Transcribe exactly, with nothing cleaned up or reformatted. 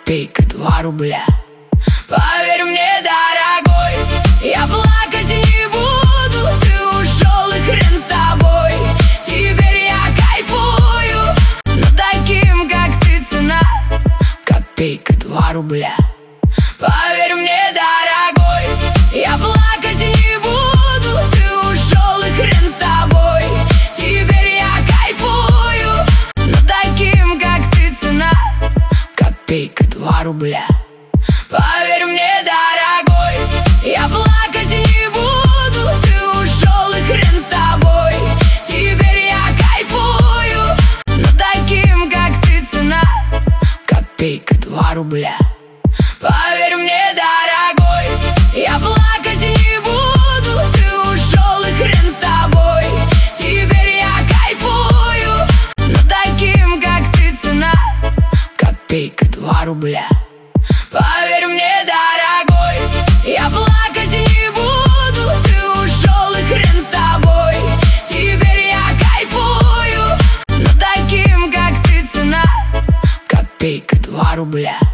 Копейка, два рубля. Поверь мне, дорогой, я плакать не буду. Ты ушел, и хрен с тобой. Теперь я кайфую, но таким, как ты, цена копейка, два рубля. Поверь мне, дорогой, я плакать не буду. Ты ушел, и хрен с тобой. Теперь я кайфую, но таким, как ты, цена копейка, два рубля. Поверь мне, дорогой, я плакать не буду. Ты ушел, и хрен с тобой. Теперь я кайфую, но таким, как ты, цена копейка, два рубля. Поверь мне, дорогой, я плакать не буду. Ты ушел, и хрен с тобой. Теперь я кайфую, но таким, как ты, цена копейка, два рубля. Поверь мне, дорогой, я плакать не буду. Ты ушел, и хрен с тобой. Теперь я кайфую, но таким, как ты, цена копейка, два рубля.